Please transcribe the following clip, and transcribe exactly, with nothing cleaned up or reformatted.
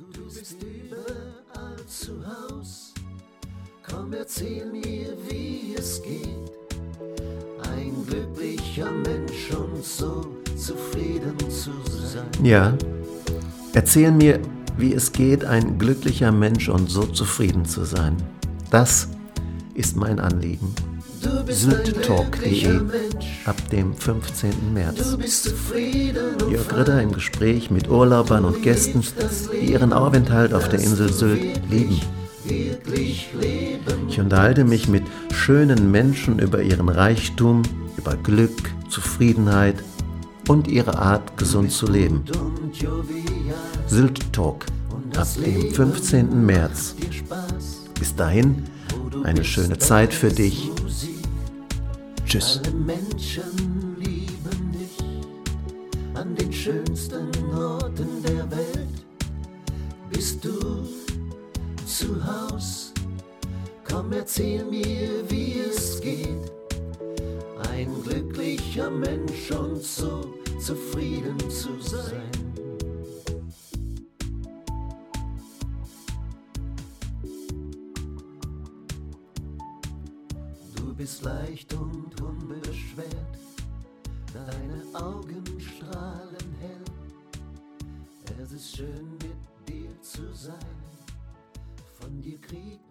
Du bist überall zu Haus. Komm, erzähl mir, wie es geht. Ein glücklicher Mensch und so zufrieden zu sein. Ja, erzähl mir, wie es geht, ein glücklicher Mensch und so zufrieden zu sein. Das ist mein Anliegen. Sündtalk punkt de ab dem fünfzehnten März. Jörg Ritter im Gespräch mit Urlaubern und Gästen, die ihren Aufenthalt auf der Insel Sylt lieben. Ich unterhalte mich mit schönen Menschen über ihren Reichtum, über Glück, Zufriedenheit und ihre Art, gesund zu leben. Sündtalk ab dem fünfzehnten März. Bis dahin, eine schöne Zeit für dich. Tschüss. Alle Menschen lieben dich an den schönsten Orten der Welt. Bist du zu Haus? Komm, erzähl mir, wie es geht. Ein glücklicher Mensch und so zufrieden zu sein. Du bist leicht und unbeschwert, deine Augen strahlen hell. Es ist schön, mit dir zu sein, von dir krieg